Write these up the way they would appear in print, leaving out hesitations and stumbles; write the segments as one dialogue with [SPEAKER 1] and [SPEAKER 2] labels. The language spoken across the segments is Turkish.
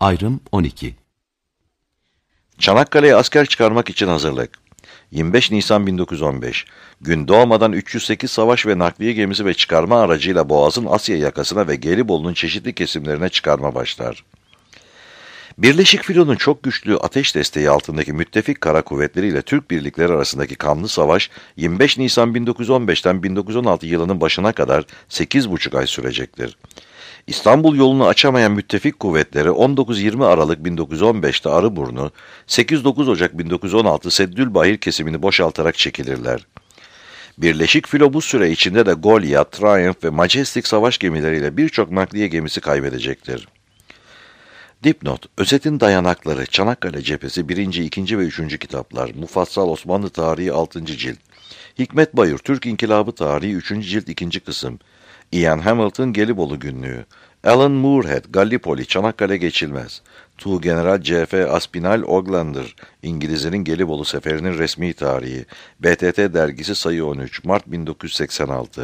[SPEAKER 1] Ayrım 12.
[SPEAKER 2] Çanakkale'ye asker çıkarmak için hazırlık. 25 Nisan 1915. Gün doğmadan 308 savaş ve nakliye gemisi ve çıkarma aracıyla Boğaz'ın Asya yakasına ve Gelibolu'nun çeşitli kesimlerine çıkarma başlar. Birleşik Filo'nun çok güçlü ateş desteği altındaki müttefik kara kuvvetleriyle Türk birlikleri arasındaki kanlı savaş 25 Nisan 1915'ten 1916 yılının başına kadar 8,5 ay sürecektir. İstanbul yolunu açamayan müttefik kuvvetleri 19-20 Aralık 1915'te Arıburnu, 8-9 Ocak 1916 Seddülbahir kesimini boşaltarak çekilirler. Birleşik Filo bu süre içinde de Goliath, Triumph ve Majestic savaş gemileriyle birçok nakliye gemisi kaybedecektir. Dipnot: Özetin dayanakları, Çanakkale Cephesi 1. 2. ve 3. kitaplar, Mufassal Osmanlı Tarihi 6. cilt, Hikmet Bayur, Türk İnkılabı Tarihi 3. cilt 2. kısım, Ian Hamilton Gelibolu Günlüğü, Alan Moorhead, Gallipoli, Çanakkale Geçilmez, Tuğgeneral C.F. Aspinall Oglander, İngilizlerin Gelibolu Seferi'nin resmi tarihi, BTT Dergisi sayı 13, Mart 1986.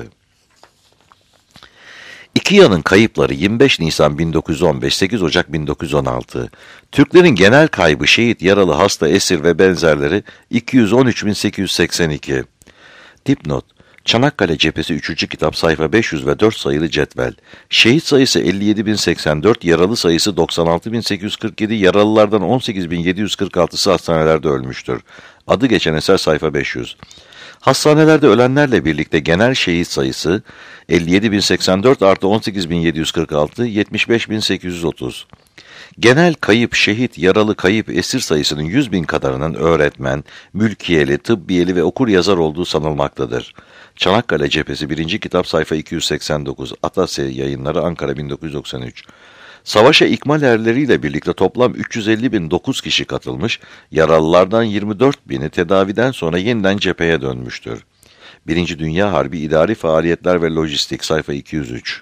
[SPEAKER 2] İki yanın kayıpları 25 Nisan 1915, 8 Ocak 1916. Türklerin genel kaybı şehit, yaralı, hasta, esir ve benzerleri 213.882. Dipnot: Çanakkale Cephesi 3. kitap sayfa 500 ve 4 sayılı cetvel. Şehit sayısı 57.084, yaralı sayısı 96.847, yaralılardan 18.746'sı hastanelerde ölmüştür. Adı geçen eser sayfa 500. Hastanelerde ölenlerle birlikte genel şehit sayısı 57.084 artı 18.746, 75.830. Genel kayıp, şehit, yaralı, kayıp, esir sayısının 100.000 kadarının öğretmen, mülkiyeli, tıbbiyeli ve okur yazar olduğu sanılmaktadır. Çanakkale Cephesi 1. kitap sayfa 289, Atasya Yayınları, Ankara 1993. Savaşa ikmal erleriyle birlikte toplam 350.009 kişi katılmış, yaralılardan 24.000'i tedaviden sonra yeniden cepheye dönmüştür. 1. Dünya Harbi İdari Faaliyetler ve Lojistik sayfa 203.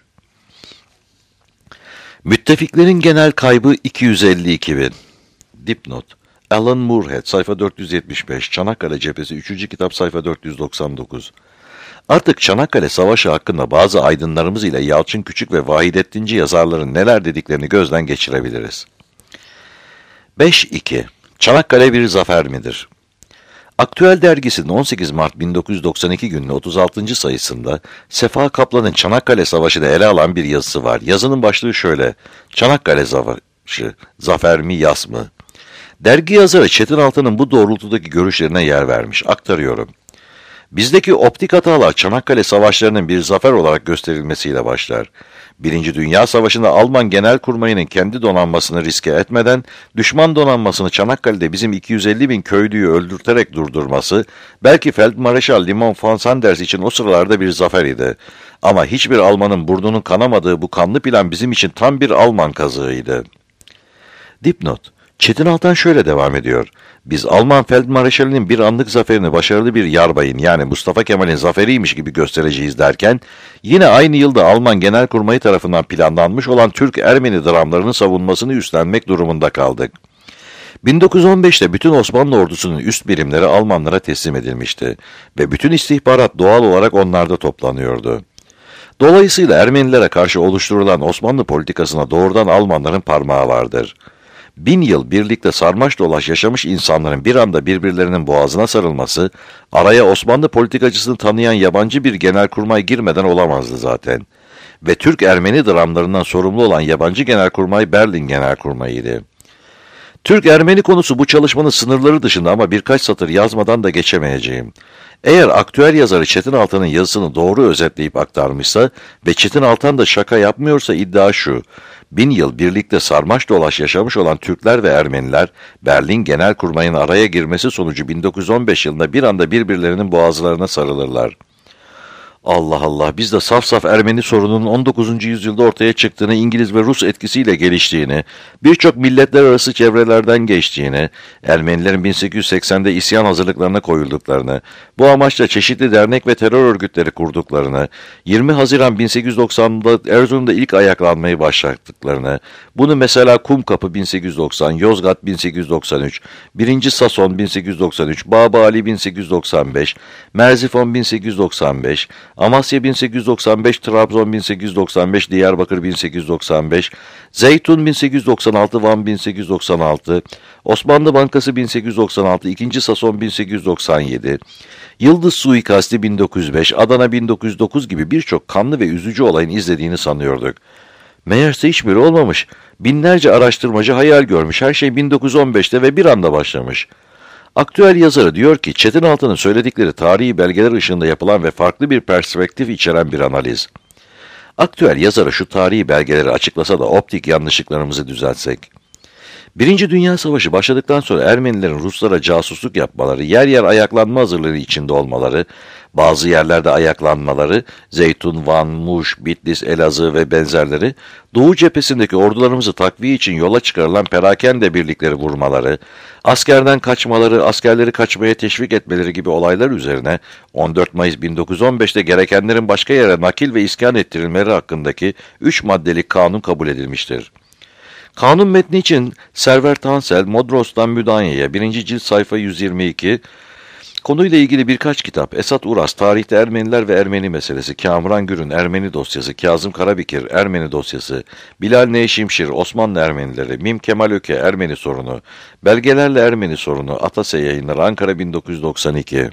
[SPEAKER 2] Müttefiklerin genel kaybı 252.000. Dipnot: Alan Moorhead sayfa 475, Çanakkale Cephesi 3. kitap sayfa 499. Artık Çanakkale Savaşı hakkında bazı aydınlarımız ile Yalçın Küçük ve Vahidettinci yazarların neler dediklerini gözden geçirebiliriz. 5.2. Çanakkale bir zafer midir? Aktüel dergisinin 18 Mart 1992 günlü 36. sayısında Sefa Kaplan'ın Çanakkale Savaşı'nı ele alan bir yazısı var. Yazının başlığı şöyle: Çanakkale Savaşı, zafer mi, yas mı? Dergi yazarı Çetin Altan'ın bu doğrultudaki görüşlerine yer vermiş. Aktarıyorum. Bizdeki optik hatalar Çanakkale Savaşları'nın bir zafer olarak gösterilmesiyle başlar. 1. Dünya Savaşı'nda Alman Genelkurmayı'nın kendi donanmasını riske etmeden, düşman donanmasını Çanakkale'de bizim 250.000 köylüyü öldürterek durdurması, belki Feldmarşal Limon von Sanders için o sıralarda bir zafer idi. Ama hiçbir Almanın burnunun kanamadığı bu kanlı plan bizim için tam bir Alman kazığıydı. Dipnot: Çetin Altan şöyle devam ediyor. Biz Alman Feldmarşalinin bir anlık zaferini başarılı bir yarbayın, yani Mustafa Kemal'in zaferiymiş gibi göstereceğiz derken, yine aynı yılda Alman Genelkurmayı tarafından planlanmış olan Türk-Ermeni dramlarının savunmasını üstlenmek durumunda kaldık. 1915'te bütün Osmanlı ordusunun üst birimleri Almanlara teslim edilmişti ve bütün istihbarat doğal olarak onlarda toplanıyordu. Dolayısıyla Ermenilere karşı oluşturulan Osmanlı politikasına doğrudan Almanların parmağı vardır. 1000 yıl birlikte sarmaş dolaş yaşamış insanların bir anda birbirlerinin boğazına sarılması, araya Osmanlı politikacısını tanıyan yabancı bir genelkurmay girmeden olamazdı zaten. Ve Türk-Ermeni dramlarından sorumlu olan yabancı genelkurmay Berlin Genelkurmayı'ydı. Türk-Ermeni konusu bu çalışmanın sınırları dışında ama birkaç satır yazmadan da geçemeyeceğim. Eğer aktüel yazarı Çetin Altan'ın yazısını doğru özetleyip aktarmışsa ve Çetin Altan da şaka yapmıyorsa iddia şu: 1000 yıl birlikte sarmaş dolaş yaşamış olan Türkler ve Ermeniler, Berlin Genelkurmayı'nın araya girmesi sonucu 1915 yılında bir anda birbirlerinin boğazlarına sarılırlar. Allah Allah, biz de saf saf Ermeni sorununun 19. yüzyılda ortaya çıktığını, İngiliz ve Rus etkisiyle geliştiğini, birçok milletler arası çevrelerden geçtiğini, Ermenilerin 1880'de isyan hazırlıklarına koyulduklarını, bu amaçla çeşitli dernek ve terör örgütleri kurduklarını, 20 Haziran 1890'da Erzurum'da ilk ayaklanmayı başlattıklarını, bunu mesela Kumkapı 1890, Yozgat 1893, 1. Sason 1893, Baba Ali 1895, Merzifon 1895, Amasya 1895, Trabzon 1895, Diyarbakır 1895, Zeytun 1896, Van 1896, Osmanlı Bankası 1896, 2. Sason 1897, Yıldız suikasti 1905, Adana 1909 gibi birçok kanlı ve üzücü olayın izlediğini sanıyorduk. Meğerse hiçbiri olmamış. Binlerce araştırmacı hayal görmüş. Her şey 1915'te ve bir anda başlamış. Aktüel yazarı diyor ki, Çetin Altan'ın söyledikleri tarihi belgeler ışığında yapılan ve farklı bir perspektif içeren bir analiz. Aktüel yazarı şu tarihi belgeleri açıklasa da optik yanlışlıklarımızı düzeltsek. Birinci Dünya Savaşı başladıktan sonra Ermenilerin Ruslara casusluk yapmaları, yer yer ayaklanma hazırlığı içinde olmaları, bazı yerlerde ayaklanmaları, Zeytun, Van, Muş, Bitlis, Elazığ ve benzerleri, Doğu cephesindeki ordularımızı takviye için yola çıkarılan perakende birlikleri vurmaları, askerden kaçmaları, askerleri kaçmaya teşvik etmeleri gibi olaylar üzerine 14 Mayıs 1915'te gerekenlerin başka yere nakil ve iskan ettirilmeleri hakkındaki 3 maddelik kanun kabul edilmiştir. Kanun metni için Server Tansel, Modros'tan Müdanya'ya 1. cilt sayfa 122, konuyla ilgili birkaç kitap, Esat Uras, Tarihte Ermeniler ve Ermeni Meselesi, Kamuran Gür'ün Ermeni Dosyası, Kazım Karabikir, Ermeni Dosyası, Bilal Nevşimşir, Osmanlı Ermenileri, Mim Kemal Öke, Ermeni Sorunu, Belgelerle Ermeni Sorunu, Atase Yayınları, Ankara 1992.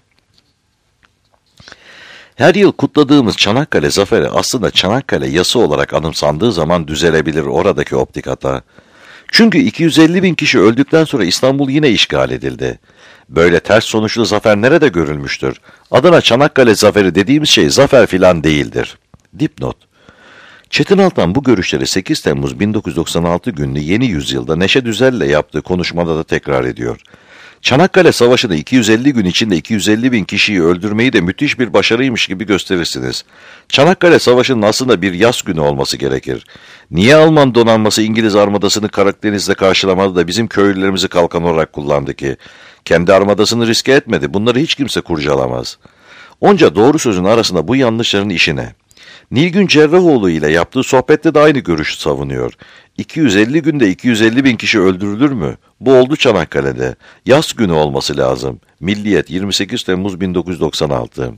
[SPEAKER 2] Her yıl kutladığımız Çanakkale Zaferi aslında Çanakkale Yası olarak anımsandığı zaman düzelebilir oradaki optik hata. Çünkü 250 bin kişi öldükten sonra İstanbul yine işgal edildi. Böyle ters sonuçlu zafer nerede görülmüştür? Adına Çanakkale Zaferi dediğimiz şey zafer filan değildir. Dipnot. Çetin Altan bu görüşleri 8 Temmuz 1996 günlü Yeni Yüzyıl'da Neşe Düzel'le yaptığı konuşmada da tekrar ediyor. Çanakkale Savaşı'nda 250 gün içinde 250 bin kişiyi öldürmeyi de müthiş bir başarıymış gibi gösterirsiniz. Çanakkale Savaşı'nın aslında bir yas günü olması gerekir. Niye Alman donanması İngiliz armadasını Karadeniz'de karşılamadı da bizim köylülerimizi kalkan olarak kullandı ki? Kendi armadasını riske etmedi. Bunları hiç kimse kurcalamaz. Onca doğru sözün arasında bu yanlışların işine. Nilgün Cerrahoğlu ile yaptığı sohbette de aynı görüşü savunuyor. 250 günde 250 bin kişi öldürülür mü? Bu oldu Çanakkale'de. Yas günü olması lazım. Milliyet 28 Temmuz 1996.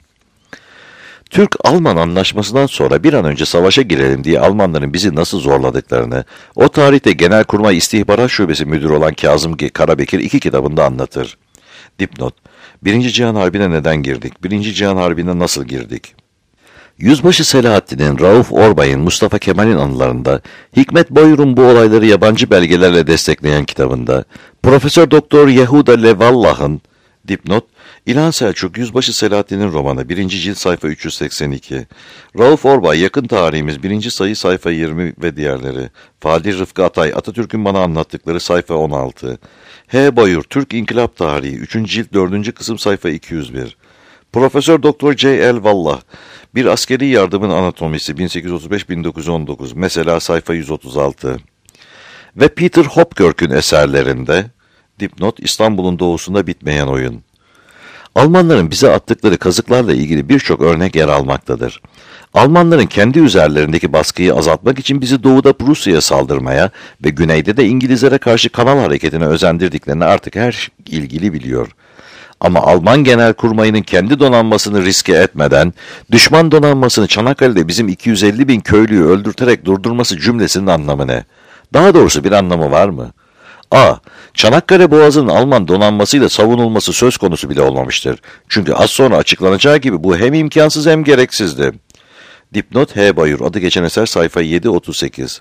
[SPEAKER 2] Türk-Alman anlaşmasından sonra bir an önce savaşa girelim diye Almanların bizi nasıl zorladıklarını, o tarihte Genelkurmay İstihbarat Şubesi Müdürü olan Kazım Karabekir 2 kitabında anlatır. Dipnot. 1. Cihan Harbi'ne neden girdik? 1. Cihan Harbi'ne nasıl girdik? Yüzbaşı Selahaddin'in, Rauf Orbay'ın, Mustafa Kemal'in anılarında, Hikmet Boyrun bu olayları yabancı belgelerle destekleyen kitabında, Profesör Doktor Yehuda Levallah'ın, dipnot, İlhan Selçuk, Yüzbaşı Selahaddin'in romanı, 1. cilt sayfa 382, Rauf Orbay, Yakın Tarihimiz, 1. sayı sayfa 20 ve diğerleri, Fadil Rıfkı Atay, Atatürk'ün bana anlattıkları sayfa 16, H. Bayur, Türk İnkılap Tarihi, 3. cilt 4. kısım sayfa 201, Profesör Doktor J.L. Vallah, Bir Askeri Yardımın Anatomisi 1835-1919, mesela sayfa 136 ve Peter Hopkirk'ün eserlerinde, dipnot, İstanbul'un doğusunda bitmeyen oyun. Almanların bize attıkları kazıklarla ilgili birçok örnek yer almaktadır. Almanların kendi üzerlerindeki baskıyı azaltmak için bizi doğuda Prusya'ya saldırmaya ve güneyde de İngilizlere karşı kanal hareketine özendirdiklerini artık her ilgili biliyor. Ama Alman Genelkurmayı'nın kendi donanmasını riske etmeden, düşman donanmasını Çanakkale'de bizim 250 bin köylüyü öldürterek durdurması cümlesinin anlamı ne? Daha doğrusu bir anlamı var mı? A. Çanakkale Boğazı'nın Alman donanmasıyla savunulması söz konusu bile olmamıştır. Çünkü az sonra açıklanacağı gibi bu hem imkansız hem gereksizdi. Dipnot H. Bayur, adı geçen eser sayfa 738.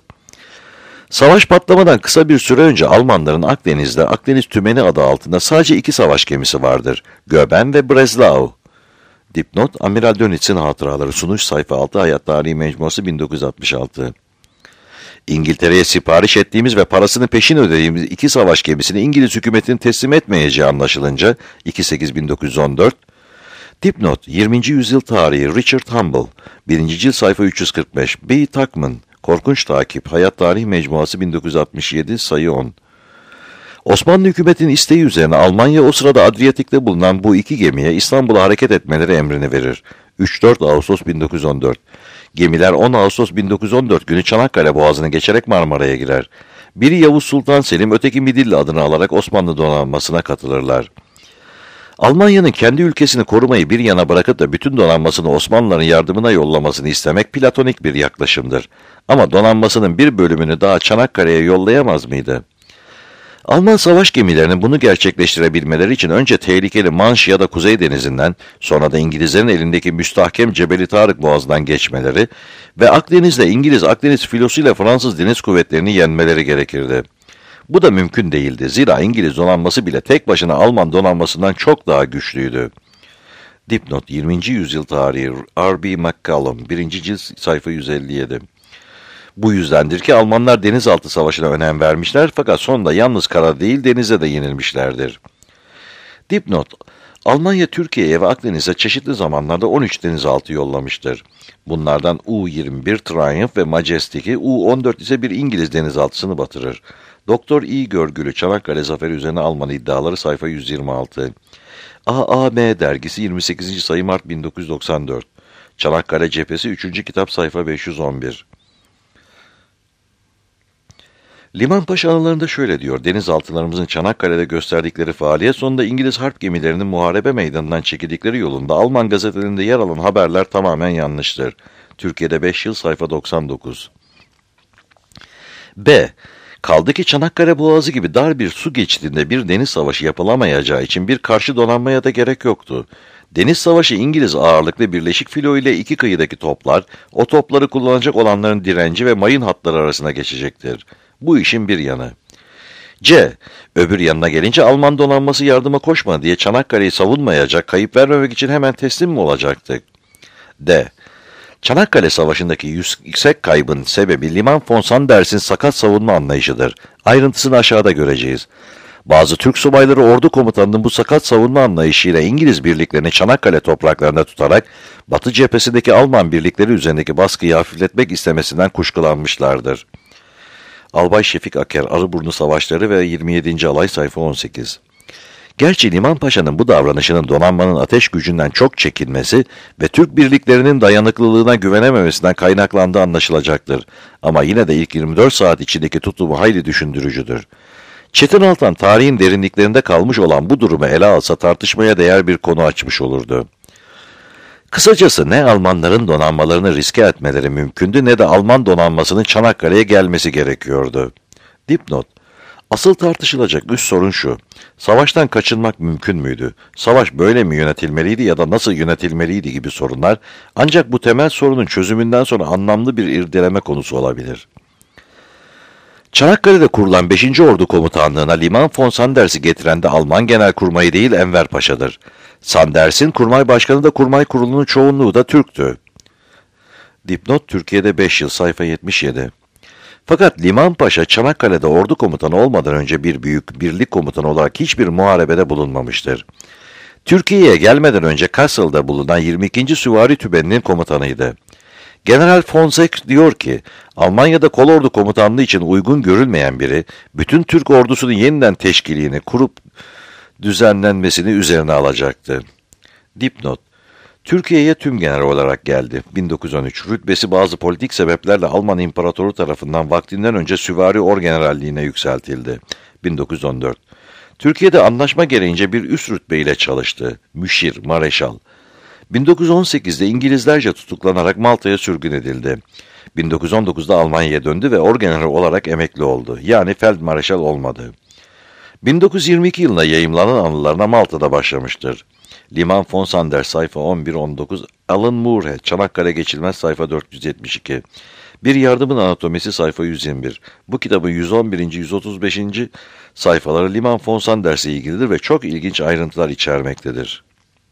[SPEAKER 2] Savaş patlamadan kısa bir süre önce Almanların Akdeniz'de Akdeniz Tümeni adı altında sadece 2 savaş gemisi vardır. Göben ve Breslau. Dipnot, Amiral Dönitz'in hatıraları, sunuş sayfa 6, Hayat Tarihi Mecmuası 1966. İngiltere'ye sipariş ettiğimiz ve parasını peşin ödediğimiz 2 savaş gemisini İngiliz hükümetinin teslim etmeyeceği anlaşılınca 2.8.1914. Dipnot, 20. yüzyıl tarihi Richard Humble, 1. cilt sayfa 345, B. Tuckman, Korkunç Takip, Hayat Tarihi Mecmuası 1967, sayı 10. Osmanlı hükümetinin isteği üzerine Almanya o sırada Adriyatik'te bulunan bu 2 gemiye İstanbul'a hareket etmeleri emrini verir. 3-4 Ağustos 1914. Gemiler 10 Ağustos 1914 günü Çanakkale Boğazı'nı geçerek Marmara'ya girer. Biri Yavuz Sultan Selim, öteki Midilli adını alarak Osmanlı donanmasına katılırlar. Almanya'nın kendi ülkesini korumayı bir yana bırakıp da bütün donanmasını Osmanlıların yardımına yollamasını istemek platonik bir yaklaşımdır. Ama donanmasının bir bölümünü daha Çanakkale'ye yollayamaz mıydı? Alman savaş gemilerinin bunu gerçekleştirebilmeleri için önce tehlikeli Manş ya da Kuzey Denizi'nden, sonra da İngilizlerin elindeki müstahkem Cebeli Tarık Boğazı'ndan geçmeleri ve Akdeniz'de İngiliz Akdeniz filosu ile Fransız deniz kuvvetlerini yenmeleri gerekirdi. Bu da mümkün değildi. Zira İngiliz donanması bile tek başına Alman donanmasından çok daha güçlüydü. Dipnot 20. yüzyıl tarihi R.B. McCallum 1. cilt sayfa 157. Bu yüzdendir ki Almanlar denizaltı savaşına önem vermişler fakat sonunda yalnız kara değil denize de yenilmişlerdir. Dipnot, Almanya Türkiye'ye ve Akdeniz'e çeşitli zamanlarda 13 denizaltı yollamıştır. Bunlardan U-21 Triumph ve Majestic'i, U-14 ise bir İngiliz denizaltısını batırır. Doktor İ. Görgülü Çanakkale Zaferi üzerine Alman iddiaları sayfa 126. AAM dergisi 28. sayı Mart 1994. Çanakkale Cephesi 3. kitap sayfa 511. Limanpaşa anılarında şöyle diyor: denizaltılarımızın Çanakkale'de gösterdikleri faaliyet sonunda İngiliz harp gemilerinin muharebe meydanından çekildikleri yolunda Alman gazetelerinde yer alan haberler tamamen yanlıştır. Türkiye'de 5 yıl sayfa 99. B. Kaldı ki Çanakkale Boğazı gibi dar bir su geçidinde bir deniz savaşı yapılamayacağı için bir karşı donanmaya da gerek yoktu. Deniz savaşı İngiliz ağırlıklı Birleşik Filo ile iki kıyıdaki toplar, o topları kullanacak olanların direnci ve mayın hatları arasına geçecektir. Bu işin bir yanı. C. Öbür yanına gelince Alman donanması yardıma koşma diye Çanakkale'yi savunmayacak, kayıp vermemek için hemen teslim mi olacaktık? D. Çanakkale Savaşı'ndaki yüksek kaybın sebebi Liman von Sanders'in sakat savunma anlayışıdır. Ayrıntısını aşağıda göreceğiz. Bazı Türk subayları ordu komutanının bu sakat savunma anlayışıyla İngiliz birliklerini Çanakkale topraklarında tutarak Batı cephesindeki Alman birlikleri üzerindeki baskıyı hafifletmek istemesinden kuşkulanmışlardır. Albay Şefik Aker, Arıburnu Savaşları ve 27. Alay sayfa 18. Gerçi Liman Paşa'nın bu davranışının donanmanın ateş gücünden çok çekinmesi ve Türk birliklerinin dayanıklılığına güvenememesinden kaynaklandığı anlaşılacaktır. Ama yine de ilk 24 saat içindeki tutumu hayli düşündürücüdür. Çetin Altan tarihin derinliklerinde kalmış olan bu durumu ele alsa tartışmaya değer bir konu açmış olurdu. Kısacası ne Almanların donanmalarını riske etmeleri mümkündü ne de Alman donanmasının Çanakkale'ye gelmesi gerekiyordu. Dipnot, asıl tartışılacak üst sorun şu: savaştan kaçınmak mümkün müydü? Savaş böyle mi yönetilmeliydi ya da nasıl yönetilmeliydi gibi sorunlar ancak bu temel sorunun çözümünden sonra anlamlı bir irdeleme konusu olabilir. Çanakkale'de kurulan 5. Ordu Komutanlığı'na Liman von Sanders'i getiren de Alman Genelkurmayı değil Enver Paşa'dır. Sanders'in kurmay başkanı da kurmay kurulunun çoğunluğu da Türktü. Dipnot Türkiye'de 5 yıl sayfa 77. Fakat Liman Paşa Çanakkale'de ordu komutanı olmadan önce bir büyük birlik komutanı olarak hiçbir muharebede bulunmamıştır. Türkiye'ye gelmeden önce Kassel'da bulunan 22. Süvari Tübeni'nin komutanıydı. General von Zech diyor ki, Almanya'da kolordu komutanlığı için uygun görülmeyen biri, bütün Türk ordusunun yeniden teşkilini kurup düzenlenmesini üzerine alacaktı. Dipnot, Türkiye'ye tümgeneral olarak geldi. 1913 rütbesi bazı politik sebeplerle Alman İmparatoru tarafından vaktinden önce süvari orgeneralliğine yükseltildi. 1914 Türkiye'de anlaşma gereğince bir üst rütbe ile çalıştı. Müşir, mareşal. 1918'de İngilizlerce tutuklanarak Malta'ya sürgün edildi. 1919'da Almanya'ya döndü ve orgeneral olarak emekli oldu. Yani feldmareşal olmadı. 1922 yılında yayımlanan anılarına Malta'da başlamıştır. Liman von Sanders sayfa 11-19, Alan Moorhead, Çanakkale Geçilmez sayfa 472. Bir Yardımın Anatomisi sayfa 121. Bu kitabın 111. 135. sayfaları Liman von Sanders'e ilgilidir ve çok ilginç ayrıntılar içermektedir.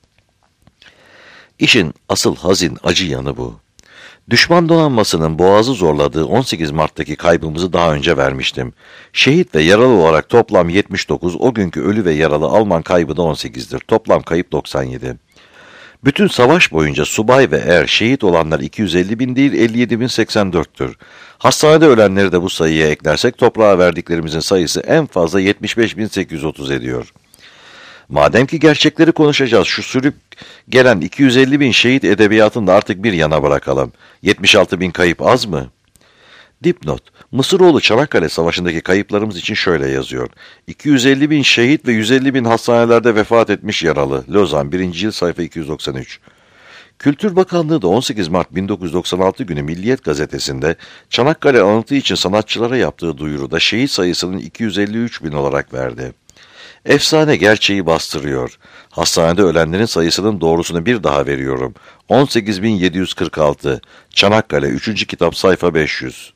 [SPEAKER 2] İşin asıl hazin, acı yanı bu. Düşman donanmasının boğazı zorladığı 18 Mart'taki kaybımızı daha önce vermiştim. Şehit ve yaralı olarak toplam 79, o günkü ölü ve yaralı Alman kaybı da 18'dir. Toplam kayıp 97. Bütün savaş boyunca subay ve er şehit olanlar 250 bin değil 57.084'tür. Hastanede ölenleri de bu sayıya eklersek toprağa verdiklerimizin sayısı en fazla 75.830 ediyor. Madem ki gerçekleri konuşacağız, şu sürüp gelen 250 bin şehit edebiyatını da artık bir yana bırakalım. 76 bin kayıp az mı? Dipnot: Mısıroğlu Çanakkale Savaşı'ndaki kayıplarımız için şöyle yazıyor. 250 bin şehit ve 150 bin hastanelerde vefat etmiş yaralı. Lozan 1. Cilt sayfa 293. Kültür Bakanlığı da 18 Mart 1996 günü Milliyet gazetesinde Çanakkale anıtı için sanatçılara yaptığı duyuruda şehit sayısının 253 bin olarak verdi. Efsane gerçeği bastırıyor. Hastanede ölenlerin sayısının doğrusunu bir daha veriyorum. 18.746. Çanakkale 3. kitap sayfa 500.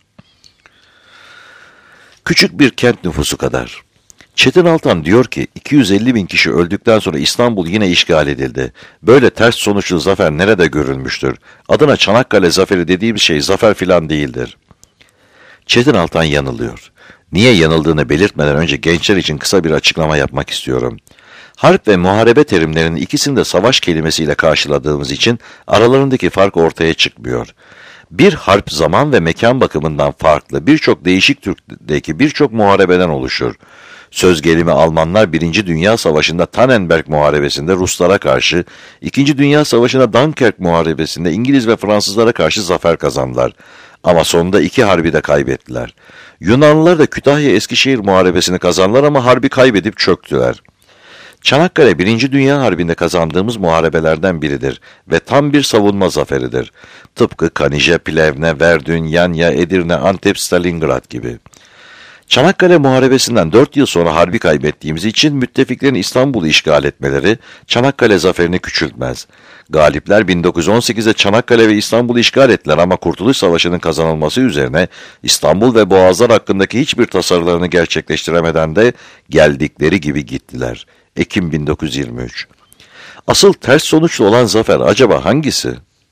[SPEAKER 2] Küçük bir kent nüfusu kadar. Çetin Altan diyor ki 250 bin kişi öldükten sonra İstanbul yine işgal edildi. Böyle ters sonuçlu zafer nerede görülmüştür? Adına Çanakkale zaferi dediğimiz şey zafer filan değildir. Çetin Altan yanılıyor. Niye yanıldığını belirtmeden önce gençler için kısa bir açıklama yapmak istiyorum. Harp ve muharebe terimlerinin ikisini de savaş kelimesiyle karşıladığımız için aralarındaki fark ortaya çıkmıyor. Bir harp zaman ve mekan bakımından farklı, birçok değişik türdeki birçok muharebeden oluşur. Söz gelimi Almanlar 1. Dünya Savaşı'nda Tannenberg Muharebesi'nde Ruslara karşı, 2. Dünya Savaşı'nda Dunkirk Muharebesi'nde İngiliz ve Fransızlara karşı zafer kazandılar. Ama sonunda 2 harbi de kaybettiler. Yunanlılar da Kütahya-Eskişehir Muharebesi'ni kazandılar ama harbi kaybedip çöktüler. Çanakkale 1. Dünya Harbi'nde kazandığımız muharebelerden biridir ve tam bir savunma zaferidir. Tıpkı Kanije, Plevne, Verdün, Yanya, Edirne, Antep, Stalingrad gibi. Çanakkale Muharebesi'nden 4 yıl sonra harbi kaybettiğimiz için müttefiklerin İstanbul'u işgal etmeleri Çanakkale zaferini küçültmez. Galipler 1918'de Çanakkale ve İstanbul'u işgal ettiler ama Kurtuluş Savaşı'nın kazanılması üzerine İstanbul ve Boğazlar hakkındaki hiçbir tasarılarını gerçekleştiremeden de geldikleri gibi gittiler. Ekim 1923. Asıl ters sonuçlu olan zafer acaba hangisi?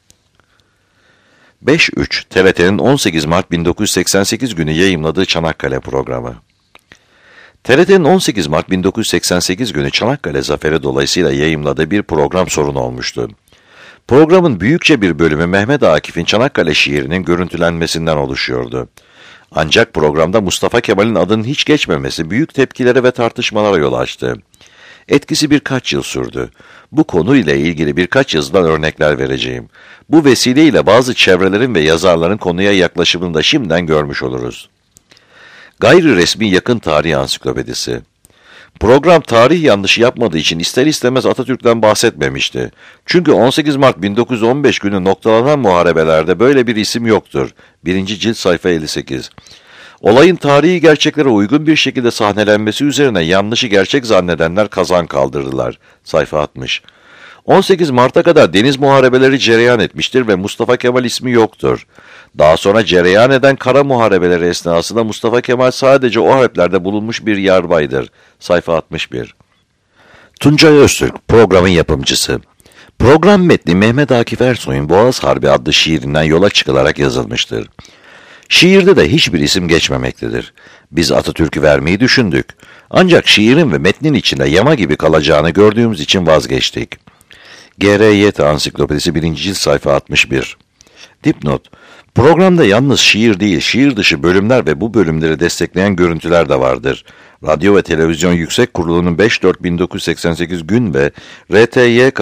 [SPEAKER 2] 5.3 TRT'nin 18 Mart 1988 günü yayımladığı Çanakkale programı. TRT'nin 18 Mart 1988 günü Çanakkale zaferi dolayısıyla yayımladığı bir program sorunu olmuştu. Programın büyükçe bir bölümü Mehmet Akif'in Çanakkale şiirinin görüntülenmesinden oluşuyordu. Ancak programda Mustafa Kemal'in adının hiç geçmemesi büyük tepkilere ve tartışmalara yol açtı. Etkisi birkaç yıl sürdü. Bu konuyla ilgili birkaç yazıdan örnekler vereceğim. Bu vesileyle bazı çevrelerin ve yazarların konuya yaklaşımını da şimdiden görmüş oluruz. Gayri resmi yakın tarih ansiklopedisi. Program tarih yanlışı yapmadığı için ister istemez Atatürk'ten bahsetmemişti. Çünkü 18 Mart 1915 günü noktalanan muharebelerde böyle bir isim yoktur. 1. Cilt sayfa 58. Olayın tarihi gerçeklere uygun bir şekilde sahnelenmesi üzerine yanlışı gerçek zannedenler kazan kaldırdılar. Sayfa 60. 18 Mart'a kadar deniz muharebeleri cereyan etmiştir ve Mustafa Kemal ismi yoktur. Daha sonra cereyan eden kara muharebeleri esnasında Mustafa Kemal sadece o harplerde bulunmuş bir yarbaydır. Sayfa 61. Tuncay Öztürk, programın yapımcısı. Program metni Mehmet Akif Ersoy'un Boğaz Harbi adlı şiirinden yola çıkılarak yazılmıştır. Şiirde de hiçbir isim geçmemektedir. Biz Atatürk'ü vermeyi düşündük. Ancak şiirin ve metnin içinde yama gibi kalacağını gördüğümüz için vazgeçtik. GRYT Ansiklopedisi 1. Cilt sayfa 61. Dipnot: Programda yalnız şiir değil, şiir dışı bölümler ve bu bölümleri destekleyen görüntüler de vardır. Radyo ve Televizyon Yüksek Kurulu'nun 5-4-1988 gün ve RTYK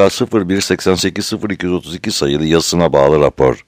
[SPEAKER 2] 01-88-0232 sayılı yazısına bağlı rapor.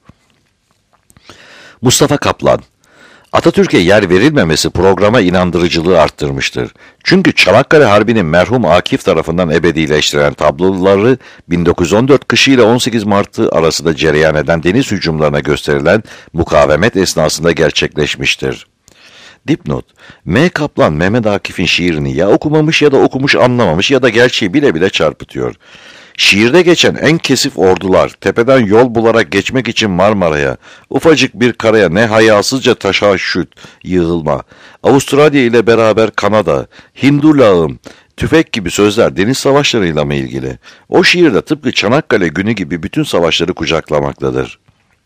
[SPEAKER 2] Mustafa Kaplan: Atatürk'e yer verilmemesi programa inandırıcılığı arttırmıştır. Çünkü Çanakkale Harbi'nin merhum Akif tarafından ebedileştiren tabloları 1914 kışı ile 18 Mart'ı arasında cereyan eden deniz hücumlarına gösterilen mukavemet esnasında gerçekleşmiştir. Dipnot: M. Kaplan, Mehmet Akif'in şiirini ya okumamış ya da okumuş anlamamış ya da gerçeği bile bile çarpıtıyor. Şiirde geçen en kesif ordular, tepeden yol bularak geçmek için Marmara'ya, ufacık bir karaya ne hayasızca taşaşüt, yığılma, Avustralya ile beraber Kanada, Hindu lağım, tüfek gibi sözler deniz savaşlarıyla mı ilgili? O şiirde tıpkı Çanakkale günü gibi bütün savaşları kucaklamaktadır.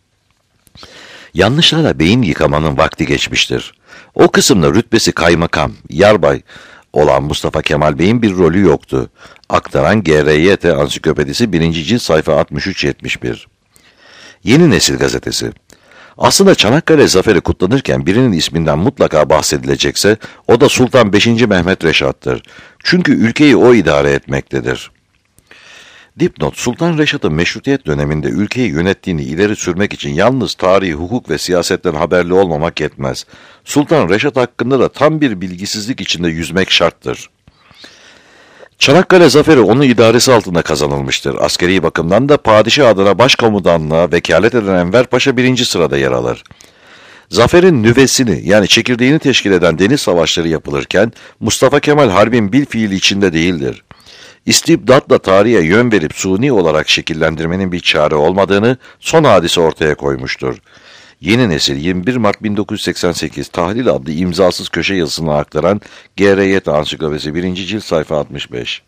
[SPEAKER 2] Yanlışlarla beyin yıkamanın vakti geçmiştir. O kısımda rütbesi kaymakam, yarbay olan Mustafa Kemal Bey'in bir rolü yoktu. Aktaran GRYT Ansiklopedisi 1. Cilt sayfa 63-71. Yeni Nesil Gazetesi. Aslında Çanakkale zaferi kutlanırken birinin isminden mutlaka bahsedilecekse o da Sultan 5. Mehmet Reşat'tır. Çünkü ülkeyi o idare etmektedir. Dipnot, Sultan Reşat'ın meşrutiyet döneminde ülkeyi yönettiğini ileri sürmek için yalnız tarihi, hukuk ve siyasetten haberli olmamak yetmez. Sultan Reşat hakkında da tam bir bilgisizlik içinde yüzmek şarttır. Çanakkale zaferi onun idaresi altında kazanılmıştır. Askeri bakımdan da padişah adına başkomutanlığa vekalet eden Enver Paşa 1. sırada yer alır. Zaferin nüvesini yani çekirdeğini teşkil eden deniz savaşları yapılırken Mustafa Kemal Harbin bilfiili içinde değildir. İstibdatla tarihe yön verip suni olarak şekillendirmenin bir çare olmadığını son hadise ortaya koymuştur. Yeni nesil 21 Mart 1988 Tahlil adlı imzasız köşe yazısını aktaran GRY Ansiklopedisi 1. cilt sayfa 65.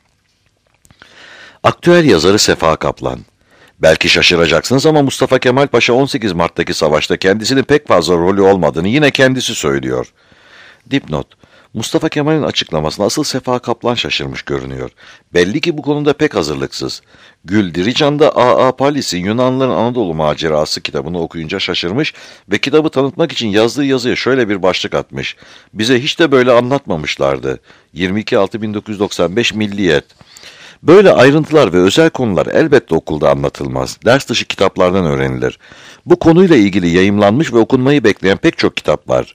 [SPEAKER 2] Aktüel yazarı Sefa Kaplan. Belki şaşıracaksınız ama Mustafa Kemal Paşa 18 Mart'taki savaşta kendisinin pek fazla rolü olmadığını yine kendisi söylüyor. Dipnot. Mustafa Kemal'in açıklamasına asıl Sefa Kaplan şaşırmış görünüyor. Belli ki bu konuda pek hazırlıksız. Gül Dirican da A.A. Palis'in Yunanlıların Anadolu Macerası kitabını okuyunca şaşırmış ve kitabı tanıtmak için yazdığı yazıya şöyle bir başlık atmış. Bize hiç de böyle anlatmamışlardı. 22.6.1995 Milliyet. Böyle ayrıntılar ve özel konular elbette okulda anlatılmaz. Ders dışı kitaplardan öğrenilir. Bu konuyla ilgili yayımlanmış ve okunmayı bekleyen pek çok kitap var.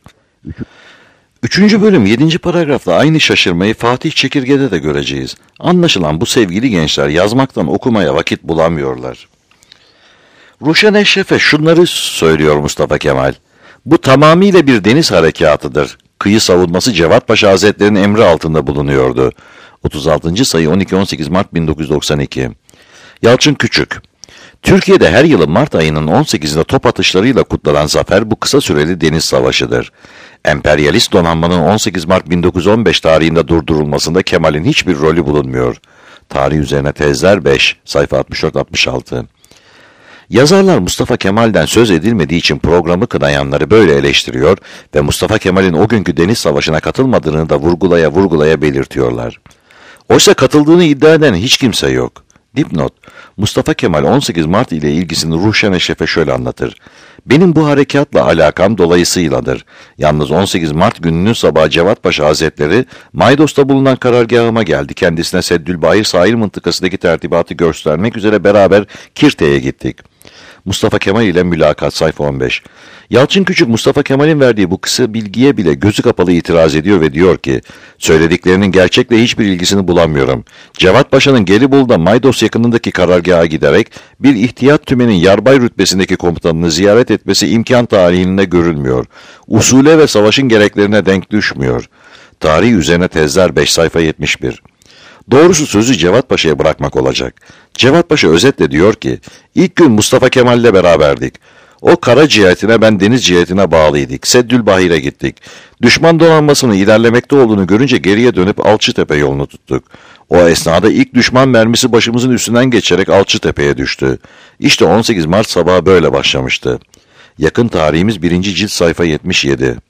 [SPEAKER 2] 3. bölüm 7. paragrafta aynı şaşırmayı Fatih Çekirge'de de göreceğiz. Anlaşılan bu sevgili gençler yazmaktan okumaya vakit bulamıyorlar. Ruşen Eşref'e şunları söylüyor Mustafa Kemal. Bu tamamıyla bir deniz harekatıdır. Kıyı savunması Cevat Paşa Hazretleri'nin emri altında bulunuyordu. 36. sayı 12-18 Mart 1992. Yalçın Küçük. Türkiye'de her yılın Mart ayının 18'inde top atışlarıyla kutlanan zafer bu kısa süreli deniz savaşıdır. Emperyalist donanmanın 18 Mart 1915 tarihinde durdurulmasında Kemal'in hiçbir rolü bulunmuyor. Tarih üzerine tezler 5, sayfa 64-66. Yazarlar Mustafa Kemal'den söz edilmediği için programı kınayanları böyle eleştiriyor ve Mustafa Kemal'in o günkü deniz savaşına katılmadığını da vurgulaya belirtiyorlar. Oysa katıldığını iddia eden hiç kimse yok. Dipnot, Mustafa Kemal 18 Mart ile ilgisini Ruşen Eşref'e şöyle anlatır. Benim bu harekatla alakam dolayısıyladır. Yalnız 18 Mart gününün sabahı Cevat Paşa Hazretleri Maydos'ta bulunan karargahıma geldi. Kendisine Seddülbahir sahil mıntıkasındaki tertibatı göstermek üzere beraber Kirte'ye gittik. Mustafa Kemal ile mülakat sayfa 15. Yalçın Küçük Mustafa Kemal'in verdiği bu kısa bilgiye bile gözü kapalı itiraz ediyor ve diyor ki söylediklerinin gerçekle hiçbir ilgisini bulamıyorum. Cevat Paşa'nın Gelibolu'da Maydos yakınındaki karargaha giderek bir ihtiyat tümenin yarbay rütbesindeki komutanını ziyaret etmesi imkan tarihinde görülmüyor. Usule ve savaşın gereklerine denk düşmüyor. Tarih üzerine tezler 5 sayfa 71. Doğrusu sözü Cevat Paşa'ya bırakmak olacak. Cevat Paşa özetle diyor ki, ilk gün Mustafa Kemal'le beraberdik. O kara cihetine ben deniz cihetine bağlıydık. Seddülbahir'e gittik. Düşman donanmasının ilerlemekte olduğunu görünce geriye dönüp Alçıtepe yolunu tuttuk. O esnada ilk düşman mermisi başımızın üstünden geçerek Alçıtepe'ye düştü. İşte 18 Mart sabahı böyle başlamıştı. Yakın tarihimiz 1. cilt sayfa 77.